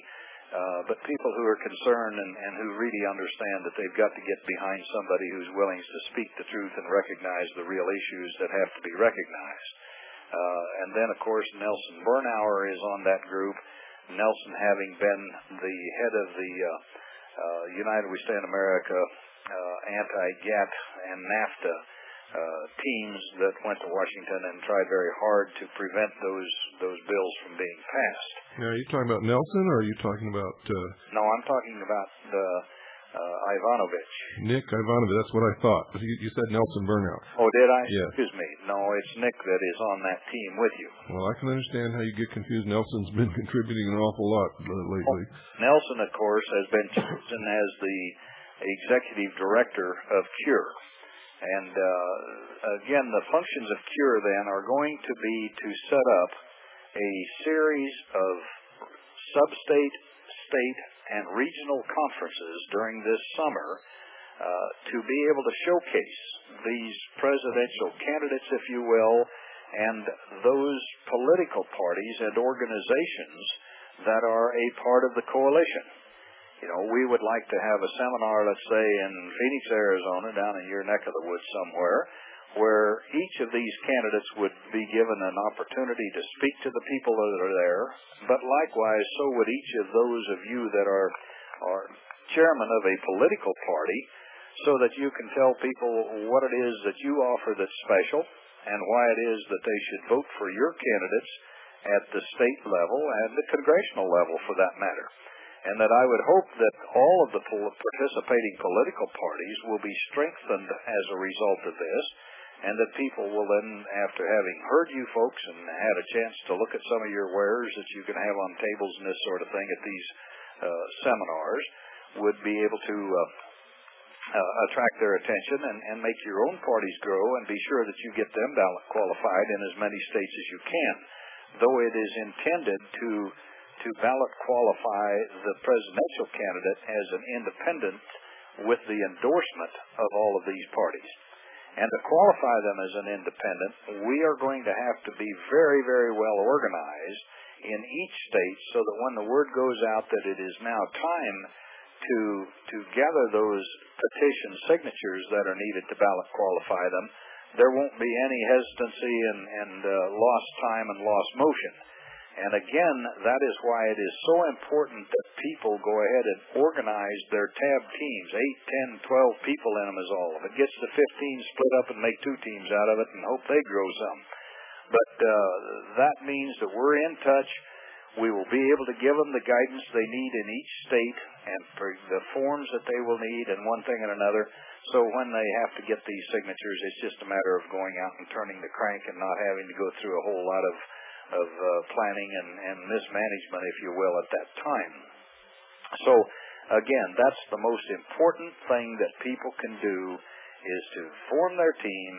uh, but people who are concerned and, and who really understand that they've got to get behind somebody who's willing to speak the truth and recognize the real issues that have to be recognized. Uh, and then, of course, Nelson Bernauer is on that group. Nelson having been the head of the uh, uh, United We Stand America uh, anti-G A T T and NAFTA uh, teams that went to Washington and tried very hard to prevent those those bills from being passed. Now, are you talking about Nelson, or are you talking about... Uh... No, I'm talking about uh, uh, Ivanovich. Nick Ivanovich, that's what I thought. You, you said Nelson Bernauer. Oh, did I? Yes. Excuse me. No, it's Nick that is on that team with you. Well, I can understand how you get confused. Nelson's been contributing an awful lot uh, lately. Well, Nelson, of course, has been chosen as the executive director of CURE. And, uh, again, the functions of CURE, then, are going to be to set up a series of sub-state, state, and regional conferences during this summer uh, to be able to showcase these presidential candidates, if you will, and those political parties and organizations that are a part of the coalition. You know, we would like to have a seminar, let's say, in Phoenix, Arizona, down in your neck of the woods somewhere, where each of these candidates would be given an opportunity to speak to the people that are there, but likewise, so would each of those of you that are, are chairman of a political party, so that you can tell people what it is that you offer that's special and why it is that they should vote for your candidates at the state level and the congressional level, for that matter. And that I would hope that all of the participating political parties will be strengthened as a result of this, and that people will then, after having heard you folks and had a chance to look at some of your wares that you can have on tables and this sort of thing at these uh, seminars, would be able to uh, uh, attract their attention and, and make your own parties grow, and be sure that you get them ballot qualified in as many states as you can, though it is intended to to ballot qualify the presidential candidate as an independent with the endorsement of all of these parties. And to qualify them as an independent, we are going to have to be very, very well organized in each state, so that when the word goes out that it is now time to to gather those petition signatures that are needed to ballot qualify them, there won't be any hesitancy and, and uh, lost time and lost motion. And again, that is why it is so important that people go ahead and organize their tab teams, eight, ten, twelve people in them is all. If it gets to fifteen, split up and make two teams out of it and hope they grow some. But uh, that means that we're in touch. We will be able to give them the guidance they need in each state and for the forms that they will need and one thing and another. So when they have to get these signatures, it's just a matter of going out and turning the crank and not having to go through a whole lot of of uh, planning and, and mismanagement, if you will, at that time. So, again, that's the most important thing that people can do, is to form their team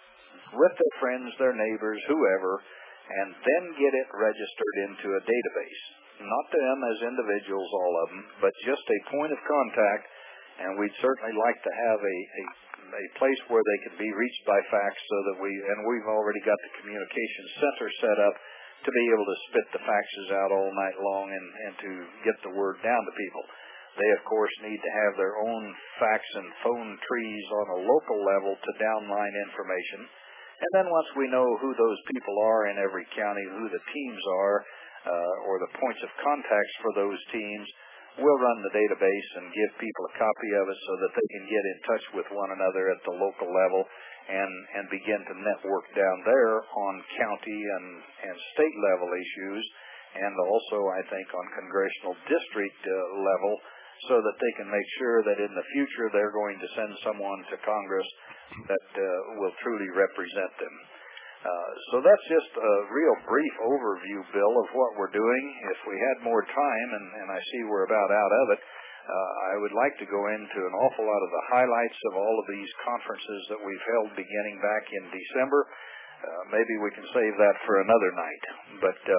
with their friends, their neighbors, whoever, and then get it registered into a database. Not them as individuals, all of them, but just a point of contact, and we'd certainly like to have a, a, a place where they can be reached by fax, so that we, and we've already got the communications center set up to be able to spit the faxes out all night long and, and to get the word down to people. They, of course, need to have their own fax and phone trees on a local level to downline information. And then once we know who those people are in every county, who the teams are, uh, or the points of contacts for those teams, we'll run the database and give people a copy of it so that they can get in touch with one another at the local level and, and begin to network down there on county and, and state level issues, and also, I think, on congressional district uh, level, so that they can make sure that in the future they're going to send someone to Congress that uh, will truly represent them. Uh, so that's just a real brief overview, Bill, of what we're doing. If we had more time, and, and I see we're about out of it, uh, I would like to go into an awful lot of the highlights of all of these conferences that we've held beginning back in December. Uh, maybe we can save that for another night. But uh,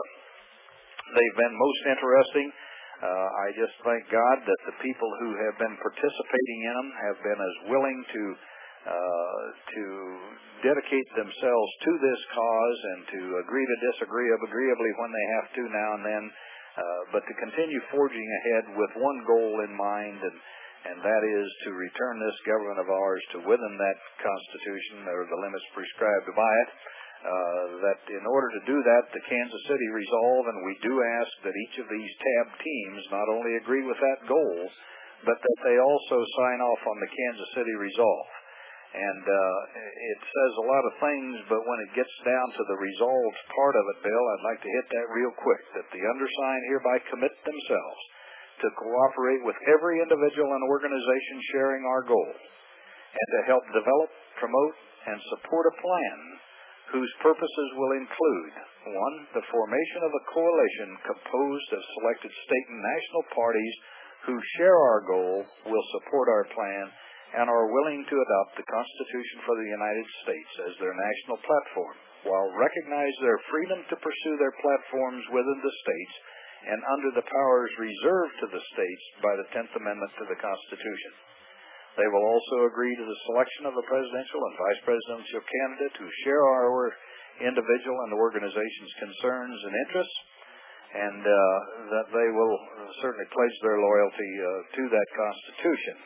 they've been most interesting. Uh, I just thank God that the people who have been participating in them have been as willing to uh, to dedicate themselves to this cause and to agree to disagree agreeably when they have to now and then, uh, but to continue forging ahead with one goal in mind, and, and that is to return this government of ours to within that Constitution or the limits prescribed by it. Uh, that in order to do that, the Kansas City Resolve, and we do ask that each of these tab teams not only agree with that goal, but that they also sign off on the Kansas City Resolve. And uh, it says a lot of things, but when it gets down to the resolves part of it, Bill, I'd like to hit that real quick, that the undersigned hereby commit themselves to cooperate with every individual and organization sharing our goal, and to help develop, promote, and support a plan whose purposes will include, one, the formation of a coalition composed of selected state and national parties who share our goal, will support our plan, and are willing to adopt the Constitution for the United States as their national platform, while recognize their freedom to pursue their platforms within the states and under the powers reserved to the states by the tenth Amendment to the Constitution. They will also agree to the selection of a presidential and vice presidential candidate who share our individual and organization's concerns and interests, and uh, that they will certainly pledge their loyalty uh, to that Constitution.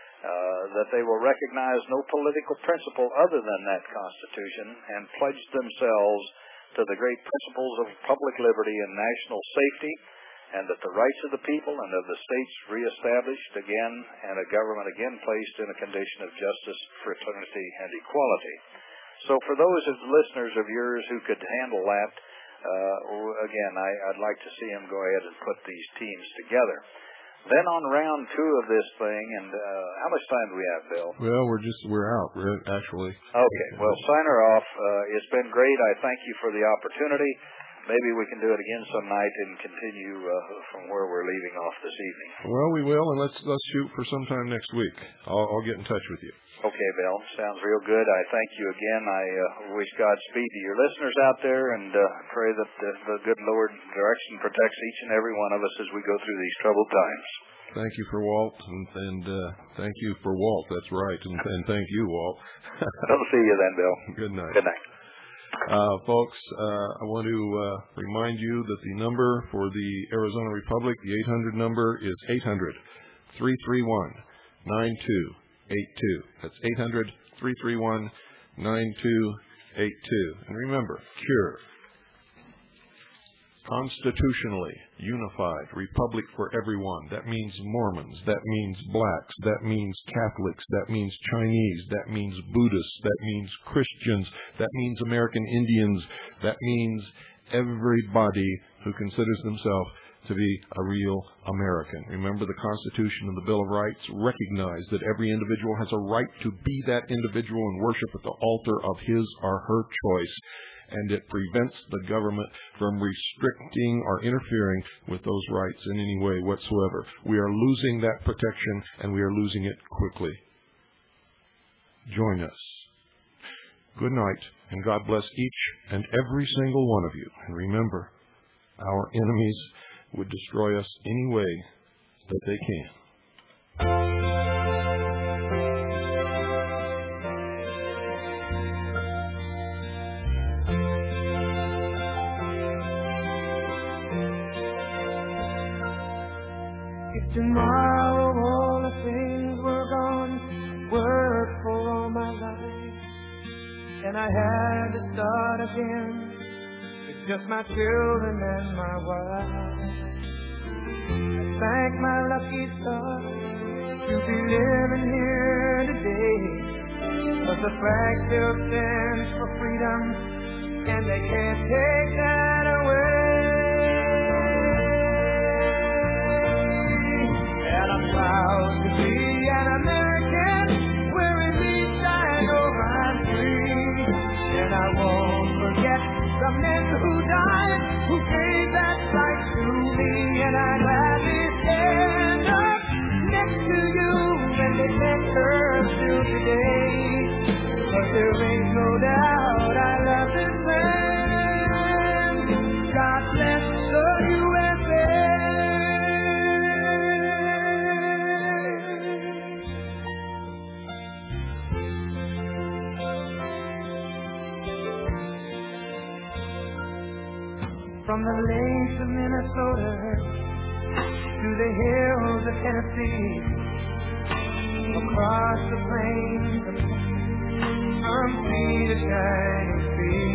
Uh, that they will recognize no political principle other than that Constitution and pledge themselves to the great principles of public liberty and national safety, and that the rights of the people and of the states reestablished again, and a government again placed in a condition of justice, fraternity, and equality. So for those of the listeners of yours who could handle that, uh, again, I, I'd like to see them go ahead and put these teams together. Then on round two of this thing, and uh, how much time do we have, Bill? Well, we're just, we're out, actually. Okay, well, sign her off. Uh, it's been great. I thank you for the opportunity. Maybe we can do it again some night and continue uh, from where we're leaving off this evening. Well, we will, and let's let's shoot for sometime next week. I'll, I'll get in touch with you. Okay, Bill. Sounds real good. I thank you again. I uh, wish Godspeed to your listeners out there, and uh, pray that the, the good Lord directs and protects each and every one of us as we go through these troubled times. Thank you for Walt, and, and uh, thank you for Walt. That's right, and, and thank you, Walt. I'll see you then, Bill. Good night. Good night. Uh, folks, uh, I want to uh, remind you that the number for the Arizona Republic, the eight hundred number, is eight hundred, three three one, nine two eight two. That's eight hundred, three three one, nine two eight two. And remember, CURE. Constitutionally unified republic for everyone. That means Mormons. That means blacks. That means Catholics. That means Chinese. That means Buddhists. That means Christians. That means American Indians. That means everybody who considers themselves to be a real American. Remember, the Constitution and the Bill of Rights recognize that every individual has a right to be that individual and worship at the altar of his or her choice. And it prevents the government from restricting or interfering with those rights in any way whatsoever. We are losing that protection, and we are losing it quickly. Join us. Good night, and God bless each and every single one of you. And remember, our enemies would destroy us any way that they can. Tomorrow all the things were gone, worked for all my life, and I had to start again with just my children and my wife. I thank my lucky stars to be living here today, but the flag still stands for freedom, and they can't take that away. Proud to be an American, wearing these shine over I'm free. And I won't forget the men who died, who gave that right to me. And I'd gladly stand up next to you when they take her still today. But there ain't no doubt I love this land from the lakes of Minnesota to the hills of Tennessee, across the plains of from sea to shining sea.